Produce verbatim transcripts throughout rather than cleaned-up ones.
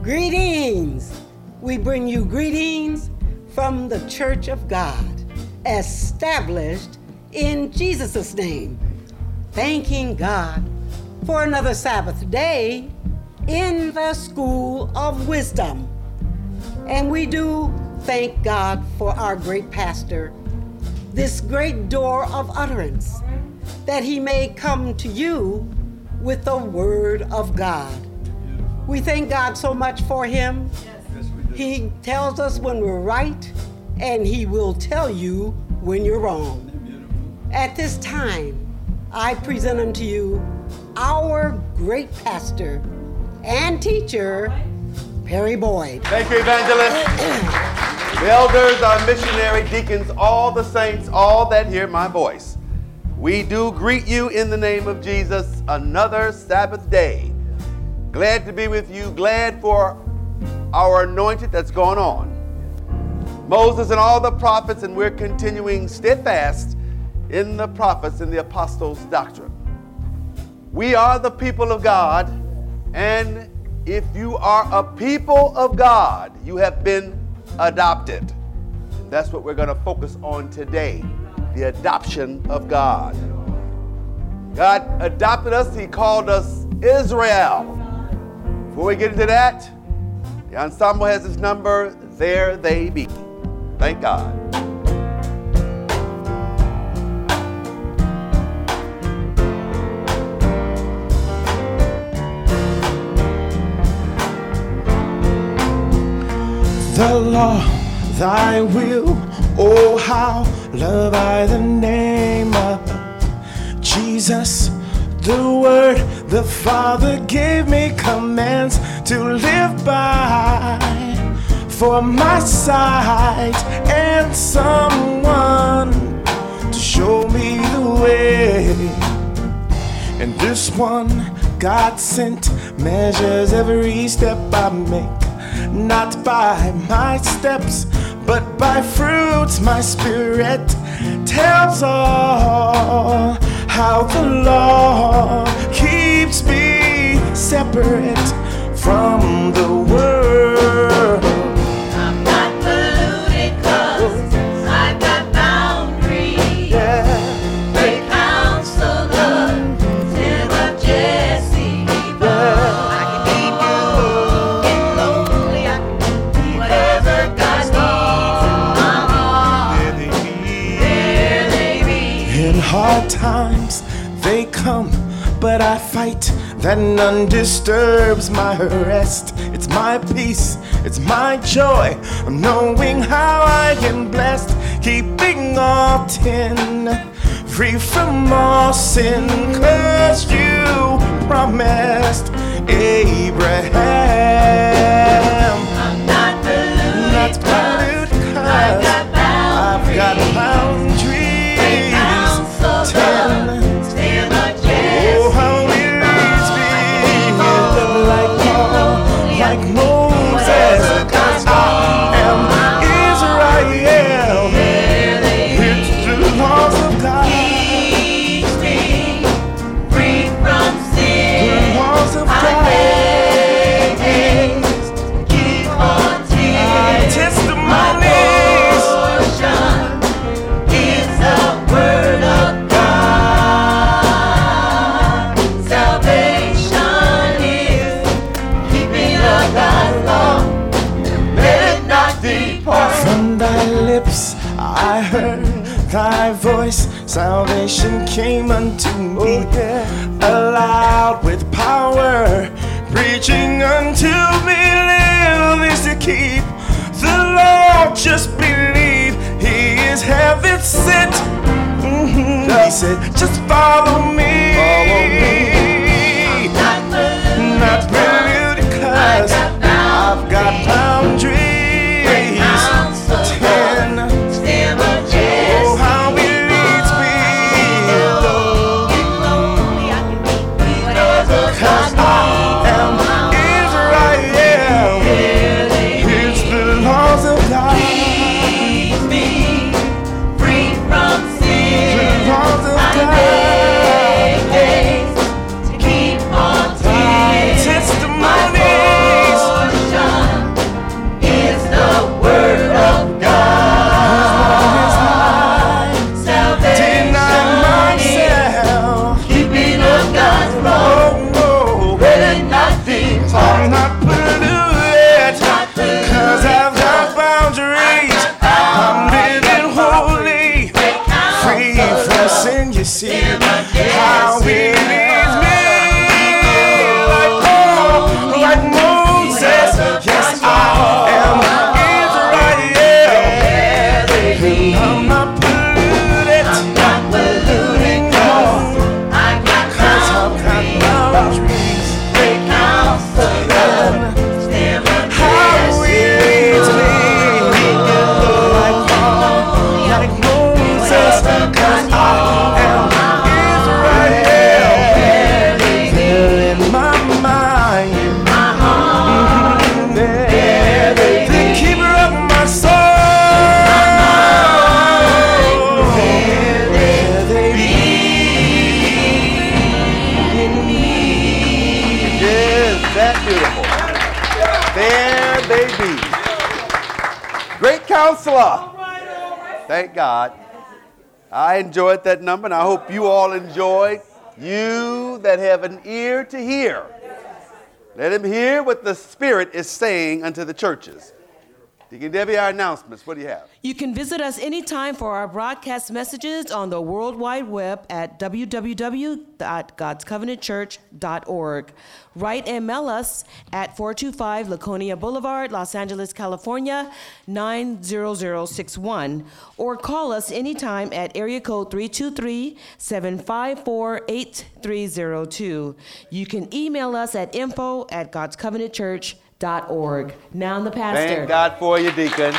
Greetings! We bring you greetings from the Church of God, established in Jesus' name. Thanking God for another Sabbath day in the School of Wisdom. And we do thank God for our great pastor, this great door of utterance, that he may come to you with the word of God. We thank God so much for him. Yes, we do. He tells us when we're right, and he will tell you when you're wrong. At this time, I present unto you our great pastor and teacher, Perry Boyd. Thank you, evangelist. The elders, our missionary deacons, all the saints, all that hear my voice. We do greet you in the name of Jesus, another Sabbath day. Glad to be with you, glad for our anointed that's gone on. Moses and all the prophets, and we're continuing steadfast in the prophets and the apostles' doctrine. We are the people of God, and if you are a people of God, you have been adopted. That's what we're going to focus on today, the adoption of God. God adopted us. He called us Israel. Before we get into that, the ensemble has his number, There They Be. Thank God. The law, thy will, oh how love I the name of Jesus. The word the Father gave me commands to live by, for my sight and someone to show me the way. And this one God sent measures every step I make, not by my steps, but by fruits my spirit tells all. How the law keeps me separate from the world. I'm not polluted 'cause I've got boundaries. Yeah. Great counselor, Tim of Jesse. I can keep you getting lonely. I can do whatever God needs in my heart. There they be. In hard times they come, but I fight that none disturbs my rest. It's my peace, it's my joy, knowing how I am blessed, keeping all ten, free from all sin, 'cause you promised Abraham. I'm not polluted, Not polluted 'cause I've got I've got boundaries. Ten. Oh, how it leads me like Paul, like Moses, 'cause I am Israel. It's the laws of God. Keeps me free from sin. The laws of God. Keep on tears. Testimonies. Portion is the word of God. Salvation is keeping the God's law. Let it not depart. From thy lips I heard thy voice, salvation came unto me, aloud with power, preaching unto me, live is to keep the law, just believe he is heaven sent. Mm-hmm. He said, just follow me. Follow me. Not polluted, Not polluted 'cause I've got boundaries. Ten. Stem of Jesse. Oh, how he leads me. Cause I am Israel. It's the laws of God. Keep me free from sin. The laws of I God. may I'm not polluted, cause I've got boundaries. I'm living holy, free from sin, you see. How it leads me, like Paul, like Moses. Yes, I am Israel. I'm not polluted, I'm not polluted, cause I've got boundaries. Counselor. Thank God. I enjoyed that number, and I hope you all enjoyed. You that have an ear to hear, let him hear what the Spirit is saying unto the churches. Deacon Debbie, our announcements. What do you have? You can visit us anytime for our broadcast messages on the World Wide Web at w w w dot gods covenant church dot org. Write and mail us at four two five Laconia Boulevard, Los Angeles, California, nine zero zero six one. Or call us anytime at area code three two three, seven five four, eight three zero two. You can email us at info at gods covenant church dot org. Now the pastor. Thank God for you, Deacon.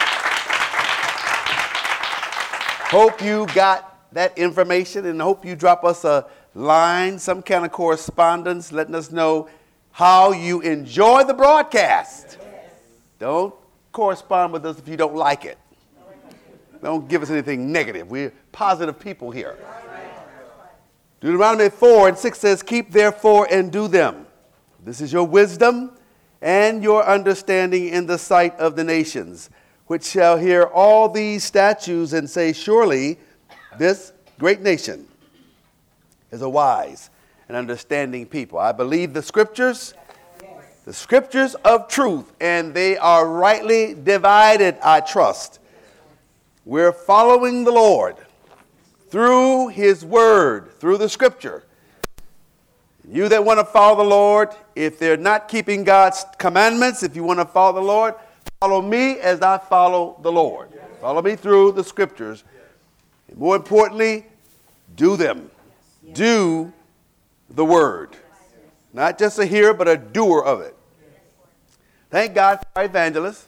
Hope you got that information, and hope you drop us a line, some kind of correspondence, letting us know how you enjoy the broadcast. Don't correspond with us if you don't like it. Don't give us anything negative. We're positive people here. Deuteronomy four and six says, keep therefore and do them. This is your wisdom and your understanding in the sight of the nations, which shall hear all these statutes and say, surely this great nation is a wise and understanding people. I believe the scriptures, the scriptures of truth, and they are rightly divided, I trust. We're following the Lord through his word, through the scripture. You that want to follow the Lord, if they're not keeping God's commandments, if you want to follow the Lord, follow me as I follow the Lord. Follow me through the scriptures. And more importantly, do them. Do the word. Not just a hearer, but a doer of it. Thank God for our evangelist.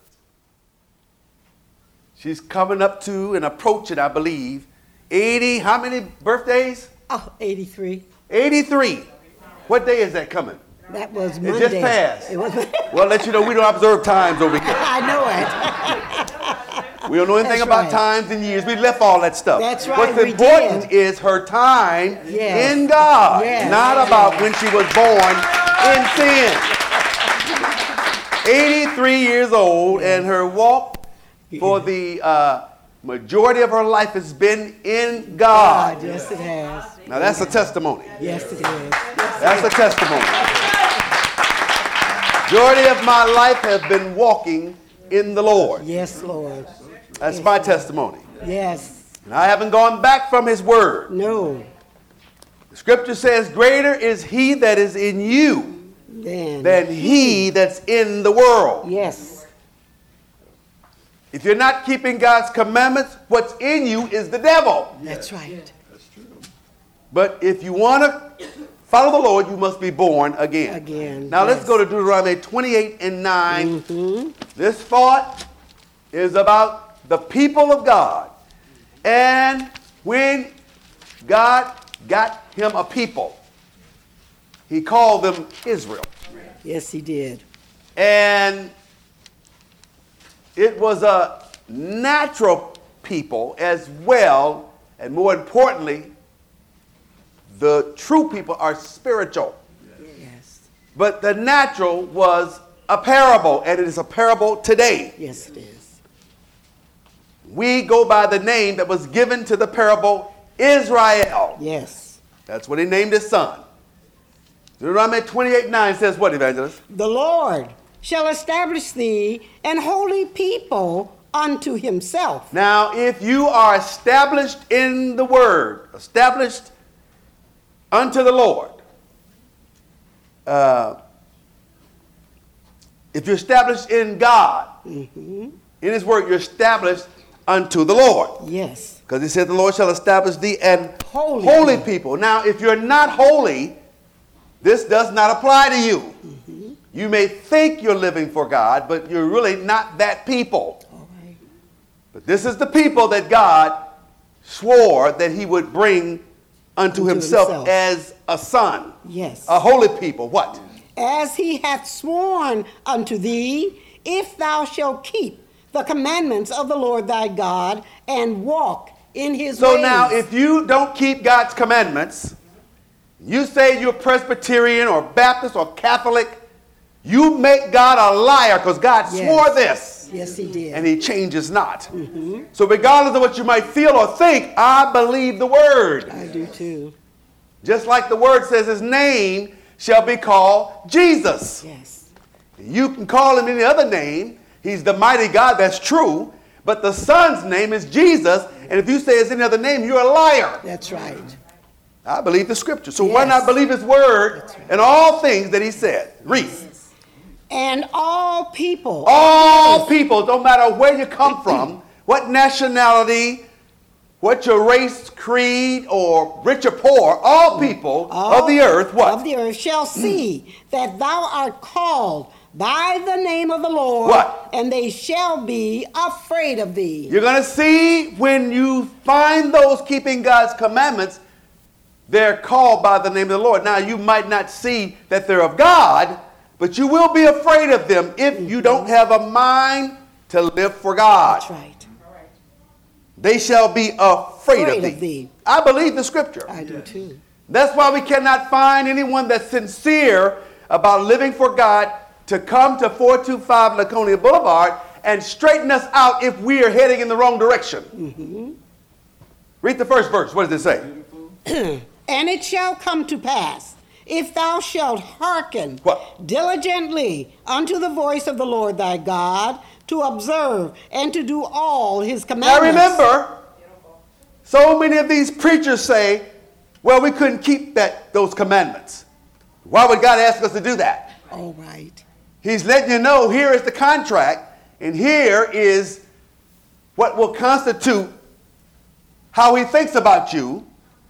She's coming up to and approaching, I believe, eighty, how many birthdays? Oh, eighty-three. eighty-three. What day is that coming? That was Monday. It just passed. It was. Well, I'll let you know we don't observe times over here. I know it. We don't know anything That's about right. times and years. We left all that stuff. That's right, What's we important did. is her time Yes. in God, Yes. not about when she was born in sin. eighty-three years old, and her walk for the uh, majority of her life has been in God. God, yes, it has. Now that's a testimony. Yes, it is. Yes, That's a testimony. Majority of my life has been walking in the Lord. yes, Lord. That's my testimony. Yes. And I haven't gone back from his word. No. The scripture says, greater is he that is in you Then. than he that's in the world. Yes. If you're not keeping God's commandments, what's in you is the devil. That's right. But if you want to follow the Lord, you must be born again. Again, Now let's yes. go to Deuteronomy twenty-eight and nine. Mm-hmm. This thought is about the people of God. And when God got him a people, he called them Israel. Yes, he did. And it was a natural people as well, and more importantly, the true people are spiritual. Yes. But the natural was a parable, and it is a parable today. Yes, it is. We go by the name that was given to the parable, Israel. Yes. That's what he named his son. Deuteronomy twenty-eight nine says what, Evangelist? The Lord shall establish thee an holy people unto himself. Now, if you are established in the word, established unto the Lord, uh, if you're established in God, Mm-hmm. in his word, you're established unto the Lord. Yes. Because he said the Lord shall establish thee an Holy holy, people. people. Now, if you're not holy, this does not apply to you. Mm-hmm. You may think you're living for God, but you're really not that people. All right. But this is the people that God swore that he would bring unto, Unto himself, himself. as a son. Yes. A holy people. What? As he hath sworn unto thee, if thou shalt keep the commandments of the Lord thy God and walk in his So ways. now, if you don't keep God's commandments, you say you're Presbyterian or Baptist or Catholic, you make God a liar, because God Yes. swore this. Yes, he did. And he changes not. Mm-hmm. So regardless of what you might feel or think, I believe the word. I do too. Just like the word says, his name shall be called Jesus. Yes. You can call him any other name. He's the mighty God, that's true. But the son's name is Jesus. And if you say it's any other name, you're a liar. That's right. I believe the scripture. So why Yes. not believe his word That's right. and all things that he said? Read. And all people. All people, no matter where you come from, what nationality, what your race, creed, or rich or poor, all people all of the earth, what? Of the earth shall see that thou art called by the name of the Lord. What? And they shall be afraid of thee. You're going to see when you find those keeping God's commandments, they're called by the name of the Lord. Now, you might not see that they're of God, but you will be afraid of them if you don't have a mind to live for God. That's right. They shall be afraid, Afraid of, thee. of thee. I believe the scripture. I do too. That's why we cannot find anyone that's sincere about living for God to come to four two five Laconia Boulevard and straighten us out if we are heading in the wrong direction. Mm-hmm. Read the first verse. What does it say? And it shall come to pass, if thou shalt hearken What? diligently unto the voice of the Lord thy God, to observe and to do all his Now commandments. remember, so many of these preachers say, well, we couldn't keep that those commandments. Why would God ask us to do that? All right. He's letting you know here is the contract, and here is what will constitute how he thinks about you.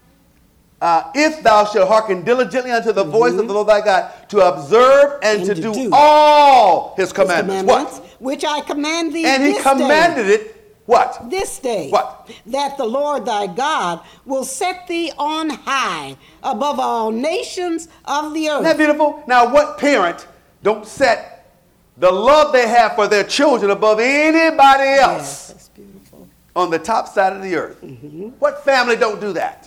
Uh, if thou shalt hearken diligently unto the voice of the Lord thy God, to observe and, And to, to do, do all his His commandments. commandments, What? which I command thee And he this commanded day. it, what? This day, What? that the Lord thy God will set thee on high above all nations of the Isn't that earth. beautiful? Now, what parent don't set the love they have for their children above anybody Yes, else that's beautiful. on the top side of the earth? What family don't do that?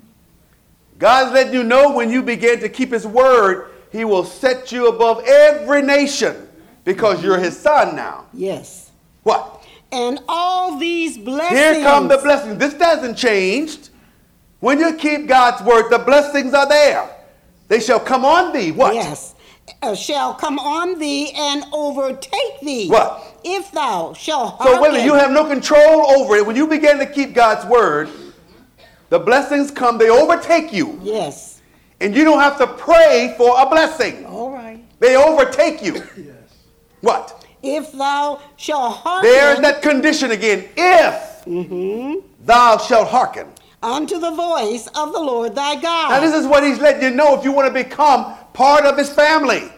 God's letting you know when you begin to keep his word, he will set you above every nation because you're his son now. Yes. What? And all these blessings. Here come the blessings. This hasn't changed. When you keep God's word, the blessings are there. They shall come on thee. What? Yes. Uh, shall come on thee and overtake thee. What? If thou shalt So wait a minute, hearken. you have no control over it. When you begin to keep God's word, the blessings come, they overtake you. Yes. And you don't have to pray for a blessing. All right. They overtake you. Yes. What? If thou shalt hearken There's that condition again. If Mhm. thou shalt hearken. unto the voice of the Lord thy God. Now this is what he's letting you know if you want to become part of his family.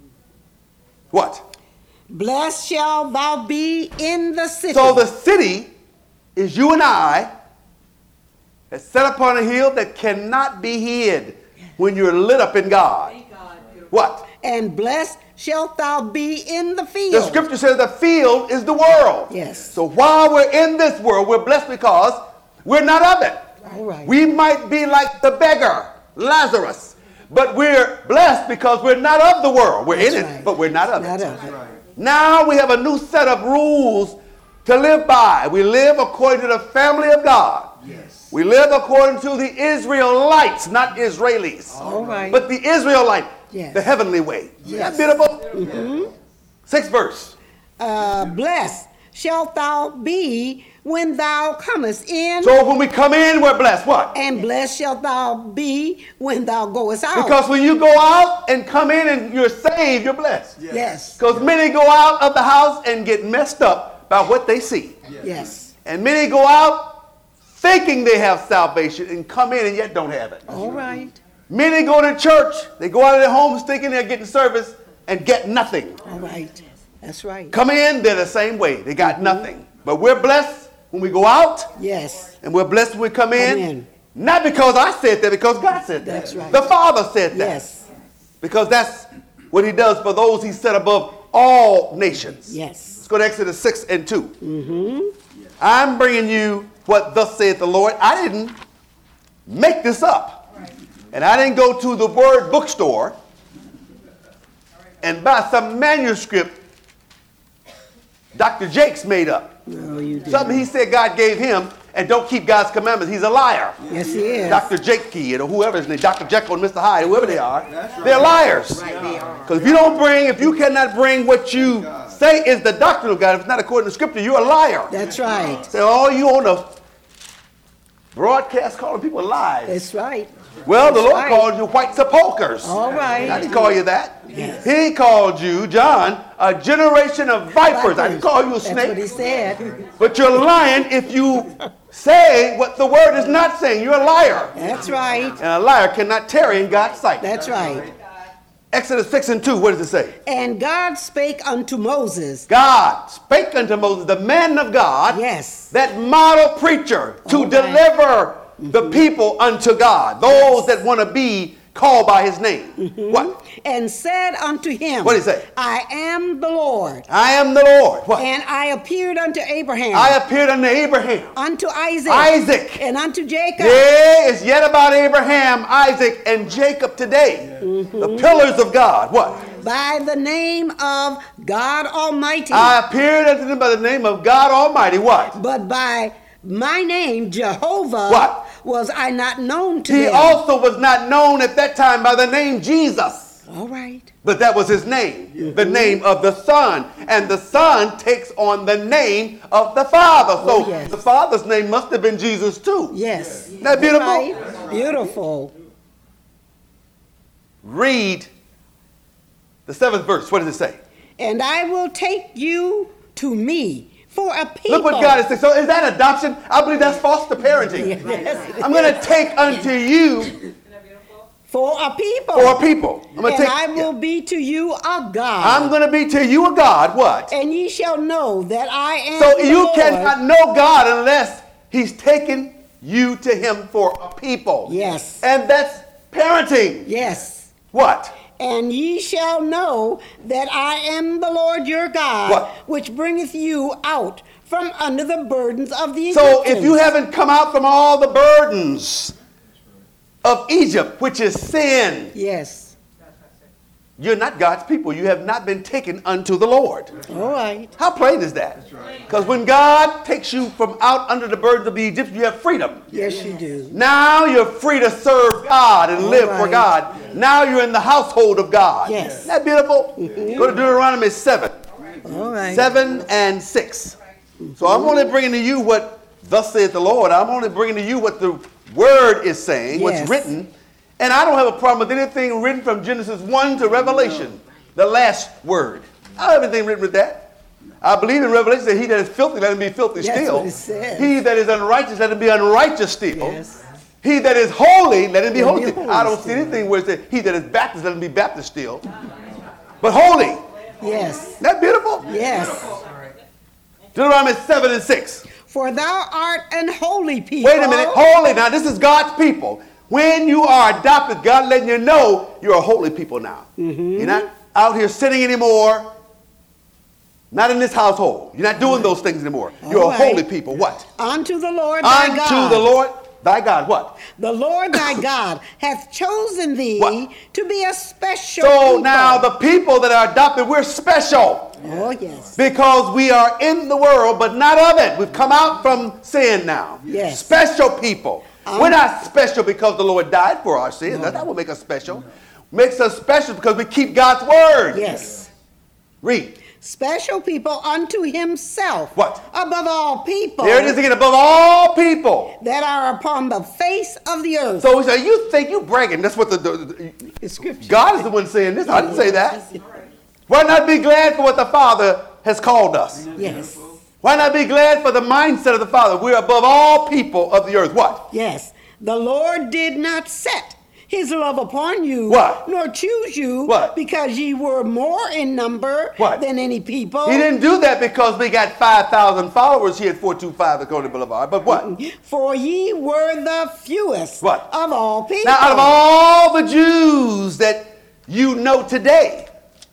What? Blessed shall thou be in the city. So the city is you and I, that's set upon a hill that cannot be hid when you're lit up in God. What? And blessed shalt thou be in the field. The scripture says the field is the world. Yes. So while we're in this world, we're blessed because we're not of it. All right. We might be like the beggar, Lazarus, but we're blessed because we're not of the world. We're That's in right. it, but we're not of Not it. of it. Now we have a new set of rules to live by. We live according to the family of God. Yes. We live according to the Israelites, not Israelis. All right. But the Israelite, Yes. the heavenly way. Yes. Isn't that beautiful? Mm-hmm. Sixth verse. Uh, blessed shalt thou be when thou comest in, So when we come in, we're blessed. What? and blessed shalt thou be when thou goest out. Because when you go out and come in and you're saved, you're blessed. yes, Because many go out of the house and get messed up by what they see. yes. And many go out thinking they have salvation and come in and yet don't have it. All right. Many go to church, they go out of their homes thinking they're getting service and get nothing. All right. That's right. Come in, they're the same way. They got nothing. But we're blessed when we go out, Yes. and we're blessed when we come in. Come in. Not because I said that, because God said that. That's right. The Father said that. Yes. Because that's what he does for those he set above all nations. Yes. Let's go to Exodus six and two. Mm-hmm. I'm bringing you what thus saith the Lord. I didn't make this up. And I didn't go to the word bookstore and buy some manuscript Doctor Jakes made up. No, you didn't. Something he said God gave him, and don't keep God's commandments. He's a liar. Yes, he is. Doctor Jakey, or whoever his name, Doctor Jekyll and Mister Hyde, whoever they are, they're liars. Because if you don't bring, if you cannot bring what you say is the doctrine of God, if it's not according to Scripture, you're a liar. That's right. Say, oh, you on a broadcast calling people lies. That's right. Well, the That's Lord right. called you white sepulchres. All right. I didn't call you that. Yes. He called you, John, a generation of vipers. I didn't call you a That's what he snake. said. But you're lying if you say what the word is not saying. You're a liar. That's right. And a liar cannot tarry in God's sight. That's right. Exodus six and two, what does it say? And God spake unto Moses. God spake unto Moses, the man of God, Yes. that model preacher, to All right. deliver the people unto God, those that want to be called by his name. What? And said unto him. What did he say? I am the Lord. I am the Lord. What? And I appeared unto Abraham. I appeared unto Abraham, unto Isaac. Isaac. And unto Jacob. Yeah, it's yet about Abraham, Isaac, and Jacob today. The pillars of God. What? By the name of God Almighty. I appeared unto them by the name of God Almighty. What? But by my name, Jehovah, What? was I not known to He them. also was not known at that time by the name Jesus. All right. But that was his name, the name of the Son. And the Son takes on the name of the Father. So Oh, yes. the Father's name must have been Jesus too. Yes. Isn't that beautiful? Right. Beautiful. Read the seventh verse. What does it say? And I will take you to me for a people. Look what God is saying. So is that adoption? I believe that's foster parenting. Yes. I'm going to take unto you For a people. for a people. I'm going And to take. I will be to you a God. I'm going to be to you a God. What? And ye shall know that I am So the you Lord. cannot know God unless He's taken you to Him for a people. Yes. And that's parenting. Yes. What? And ye shall know that I am the Lord your God, What? which bringeth you out from under the burdens of the So Egyptians. if you haven't come out from all the burdens of Egypt, which is sin, Yes. you're not God's people. You have not been taken unto the Lord. All right. How plain is that? Because when God takes you from out under the burdens of the Egyptians, you have freedom. Yes, you do. Now you're free to serve God and All live for right. God. Now you're in the household of God. Yes. Isn't that beautiful? Go to Deuteronomy seven. All right. seven and six. So I'm only bringing to you what thus saith the Lord. I'm only bringing to you what the word is saying, Yes. what's written. And I don't have a problem with anything written from Genesis one to Revelation, the last word. I don't have anything written with that. I believe in Revelation that he that is filthy, let him be filthy That's still. what it says. He that is unrighteous, let him be unrighteous still. Yes. He that is holy, let him be Let him holy. be still. holy I don't see still. anything where it says he that is Baptist, let him be Baptist still. But holy. Yes. Isn't that beautiful? Yes. Deuteronomy seven and six. For thou art an holy people. Wait a minute, holy. Now this is God's people. When you are adopted, God letting you know you're a holy people now. Mm-hmm. You're not out here sinning anymore. Not in this household. You're not doing those things anymore. You're All a right. holy people. What? Unto the Lord thy Unto God. the Lord thy God. What? The Lord thy God hath chosen thee What? to be a special So people. now the people that are adopted, we're special. Oh, yes. Because we are in the world, but not of it. We've come out from sin now. Yes. Special people. Um, We're not special because the Lord died for our sins. No. That's not what makes us special. Makes us special because we keep God's word. Yes. Read. Special people unto himself. What? Above all people. There it is again, above all people. That are upon the face of the earth. So he said, you think you bragging. That's what the, the, the it's scripture. God is the one saying this. I didn't say that. Why not be glad for what the Father has called us? Yes. Why not be glad for the mindset of the Father? We're above all people of the earth. What? Yes. The Lord did not set his love upon you, what? Nor choose you, what? Because ye were more in number what? Than any people. He didn't do that because we got five thousand followers here at four two five the Coney Boulevard. But what? For ye were the fewest what? Of all people. Now, out of all the Jews that you know today,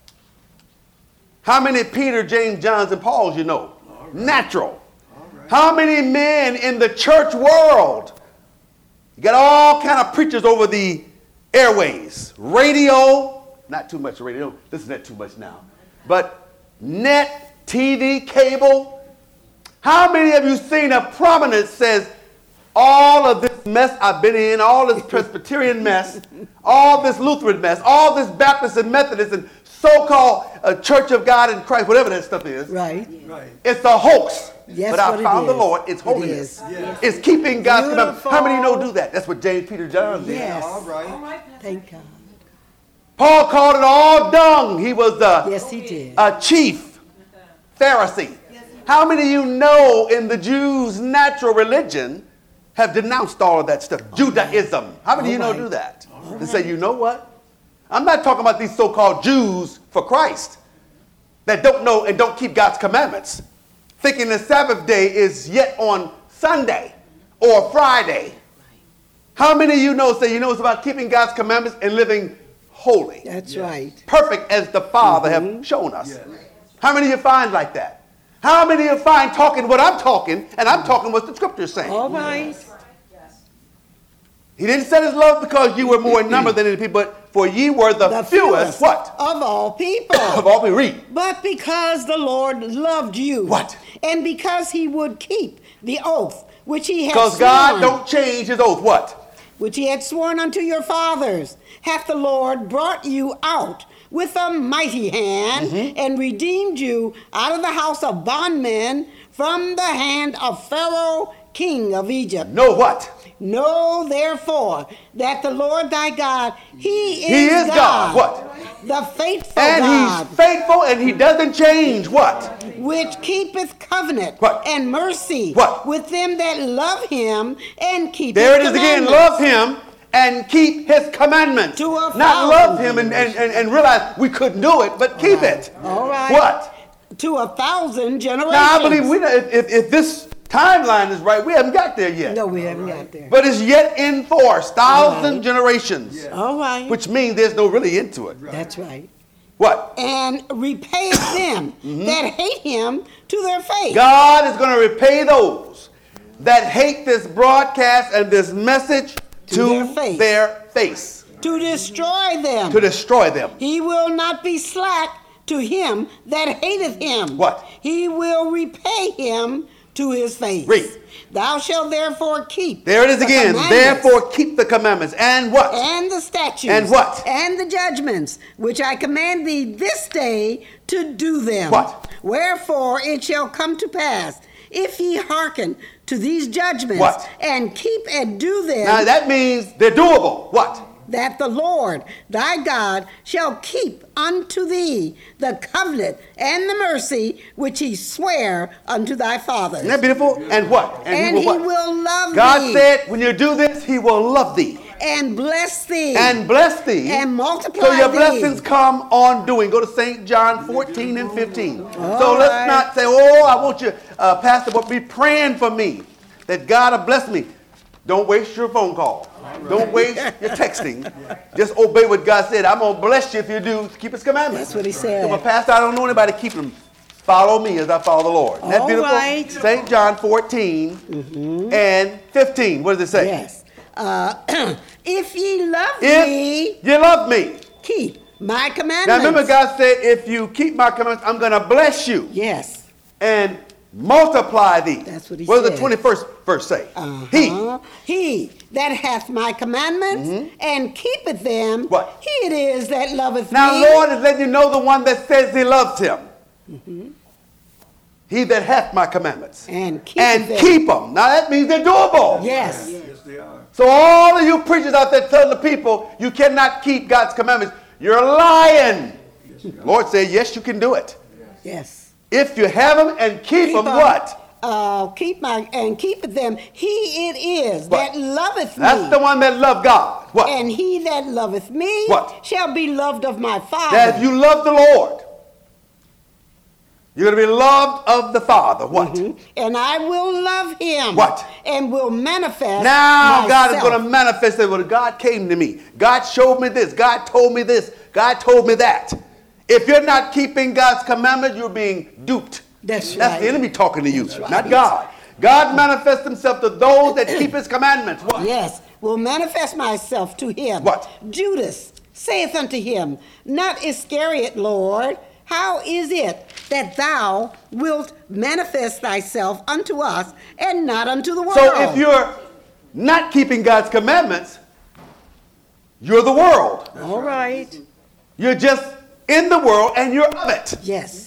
how many Peter, James, Johns, and Pauls you know? Right. Natural. Right. How many men in the church world? You got all kind of preachers over the airways. Radio, not too much radio, listen to that too much now. But net, T V, cable. How many of you seen a prominence says, all of this mess I've been in, all this Presbyterian mess, all this Lutheran mess, all this Baptist and Methodist and so-called uh, Church of God in Christ, whatever that stuff is. Right. Right. It's a hoax. Yes, but I found the Lord. It's holiness. It yes. It's keeping God's commandments. How many know do that? That's what James, Peter, John did. Yes. All right. All right. Thank God. Paul called it all dung. He was a, yes, he did. a chief Pharisee. How many of you know in the Jews' natural religion have denounced all of that stuff? All Judaism. Right. How many of you know right. do that? All they right. say, you know what? I'm not talking about these so-called Jews for Christ that don't know and don't keep God's commandments, thinking the Sabbath day is yet on Sunday or Friday. How many of you know, say, you know, it's about keeping God's commandments and living holy? That's yes. right. Perfect as the Father mm-hmm. have shown us. Yes. How many of you find like that? How many of you find talking what I'm talking, and I'm talking what the scripture's saying? All right. He didn't set his love because you were more in number than any people, but for ye were the, the fewest, fewest, what? Of all people. Of all people, read. But because the Lord loved you. What? And because he would keep the oath which he had sworn. Because God don't change his oath, what? Which he had sworn unto your fathers, hath the Lord brought you out with a mighty hand, mm-hmm. and redeemed you out of the house of bondmen from the hand of Pharaoh, king of Egypt. Know what? Know therefore that the Lord thy God, he is, he is God. God. What? The faithful and God. And he's faithful and he doesn't change. What? Which keepeth covenant what? And mercy what? With them that love him and keep there his it is again. Love him and keep his commandments. To a Not love him and, and, and, and realize we couldn't do it, but keep right. it. All right. What? To a thousand generations. Now I believe we if, if, if this timeline is right, we haven't got there yet. No, we haven't got there. But it's yet in force, thousand right. generations. Yeah. All right. Which means there's no really into it. Right. That's right. What? And repay them mm-hmm. that hate him to their face. God is going to repay those that hate this broadcast and this message to, to their, face. their face. To destroy them. To destroy them. He will not be slack to him that hateth him. What? He will repay him to his face. Read. Thou shalt therefore keep. There it is again. Therefore keep the commandments. And what? And the statutes. And what? And the judgments, which I command thee this day to do them. What? Wherefore it shall come to pass, if ye hearken to these judgments. What? And keep and do them. Now that means they're doable. What? That the Lord thy God shall keep unto thee the covenant and the mercy which he sware unto thy fathers. Isn't that beautiful? And what? And, and he, will, he will love God thee. God said, when you do this, he will love thee. And bless thee. And bless thee. And multiply So your thee. blessings come on doing. Go to Saint John fourteen and fifteen. All so let's right. not say, oh, I want you, uh, Pastor, but be praying for me that God will bless me. Don't waste your phone call. Don't waste your texting. Just obey what God said. I'm going to bless you if you do keep his commandments. That's what he said. So, my pastor, I don't know anybody keeping them. Follow me as I follow the Lord. Isn't that All beautiful? Right. Saint John fourteen mm-hmm. and fifteen. What does it say? Yes. Uh, if ye love if me. you love me. Keep my commandments. Now remember, God said, if you keep my commandments, I'm going to bless you. Yes. And multiply thee. That's what he what said. does the twenty-first verse say? Uh-huh. He. He that hath my commandments Mhm. and keepeth them. What? He it is that loveth Now, me. Lord is letting you know the one that says he loves him. Mhm. He that hath my commandments. And keepeth And them. keep them. Now, that means they're doable. Yes. So all of you preachers out there telling the people you cannot keep God's commandments, you're lying. Lord said, yes, you can do it. Yes. If you have them and keep, Keep them, 'em. what? Uh, keep my and keepeth them. He it is What? that loveth That's me. the one that loved God. What? And he that loveth me What? shall be loved of my Father. That if you love the Lord, you're going to be loved of the Father. What? Mhm. And I will love him. What? And will manifest Now God is myself. going to manifest it. Well, God came to me. God showed me this. God told me this. God told me that. If you're not keeping God's commandments, you're being duped. That's That's right. the enemy talking to you, right. not God. God manifests himself to those that keep his commandments. What? Yes, will manifest myself to him. What? Judas saith unto him, not Iscariot, Lord, how is it that thou wilt manifest thyself unto us and not unto the world? So if you're not keeping God's commandments, you're the world. All right. You're just in the world and you're of it. Yes.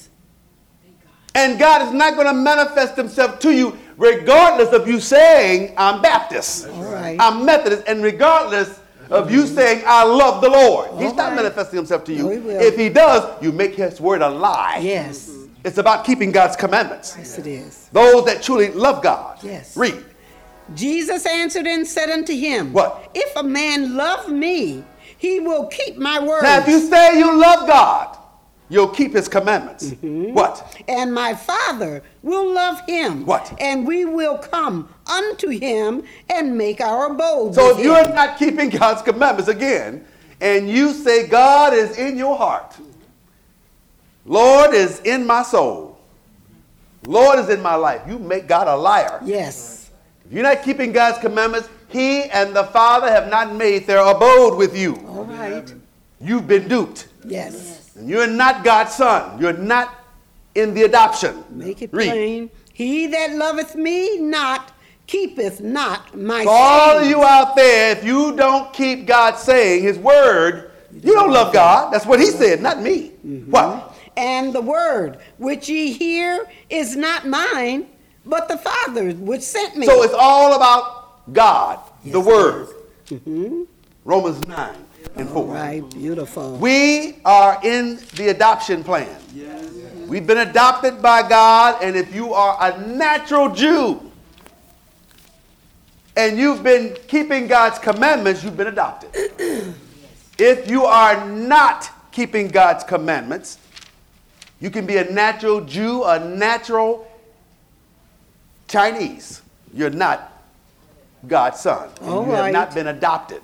And God is not going to manifest himself to you regardless of you saying, I'm Baptist, All right. I'm Methodist, and regardless of you saying, I love the Lord. He's All not right. manifesting himself to you. No, he will. If he does, you make his word a lie. Yes. It's about keeping God's commandments. Yes, it is. Those that truly love God. Yes. Read. Jesus answered and said unto him, What? If a man love me, he will keep my words. Now, if you say you love God, you'll keep his commandments. What? And my Father will love him. What? And we will come unto him and make our abode So with if you're him. not keeping God's commandments again, and you say God is in your heart, Lord is in my soul, Lord is in my life, you make God a liar. Yes. If you're not keeping God's commandments, he and the Father have not made their abode with you. All right. You've been duped. Yes. And you're not God's son. You're not in the adoption. Make it Read. plain. He that loveth me not keepeth not my For all of sayings. you out there, if you don't keep God saying his word, you don't love God. That's what he said, not me. What? And the word which ye hear is not mine, but the Father's which sent me. So it's all about God, the Yes, word. Mhm. Romans nine and four. Right, beautiful. We are in the adoption plan. We've been adopted by God, and if you are a natural Jew and you've been keeping God's commandments, you've been adopted. If you are not keeping God's commandments, you can be a natural Jew, a natural Chinese. You're not God's son. And All you have right. not been adopted.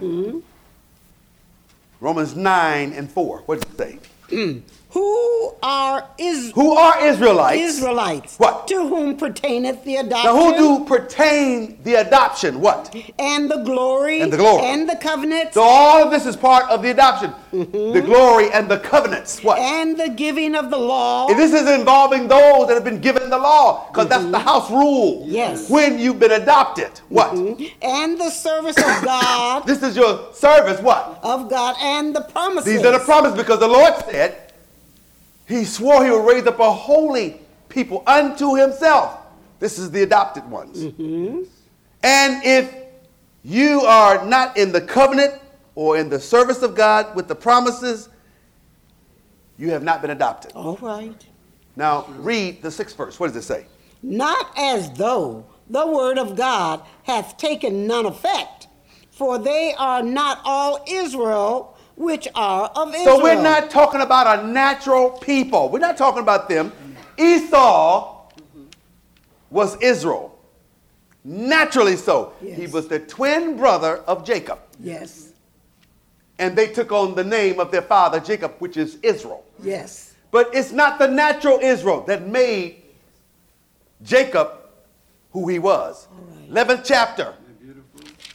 Romans nine and four. What does it say? Who are is Who are Israelites? Israelites? What? To whom pertaineth the adoption? Now, who do pertain the adoption? What? And the glory. And the glory. And the covenant. So all of this is part of the adoption. The glory and the covenants. What? And the giving of the law. And this is involving those that have been given the law, because that's the house rule. Yes. When you've been adopted. What? And the service of God. This is your service. What? Of God and the promises. These are the promises, because the Lord said, he swore he would raise up a holy people unto himself. This is the adopted ones. And if you are not in the covenant or in the service of God with the promises, you have not been adopted. All right. Now read the sixth verse. What does it say? Not as though the word of God hath taken none effect, for they are not all Israel which are of Israel. So we're not talking about a natural people. We're not talking about them. Esau was Israel. Naturally so. Yes. He was the twin brother of Jacob. Yes. And they took on the name of their father Jacob, which is Israel. Yes. But it's not the natural Israel that made Jacob who he was. right. eleventh chapter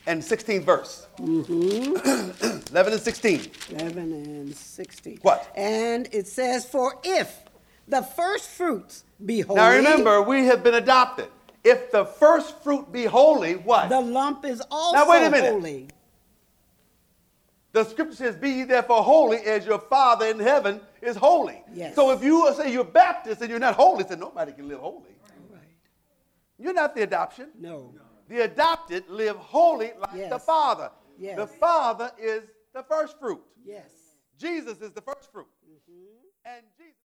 and sixteenth verse. Mm-hmm. eleven and sixteen. eleven and sixteen. What? And it says, for if the first fruits be holy. Now remember, we have been adopted. If the first fruit be holy, what? The lump is also Now, wait a minute. holy. The scripture says, be ye therefore holy as your Father in heaven is holy. Yes. So if you say you're Baptist and you're not holy, then nobody can live holy. Right. You're not the adoption. No. The adopted live holy like Yes. the Father. Yes. The Father is the first fruit. Yes. Jesus is the first fruit. And Jesus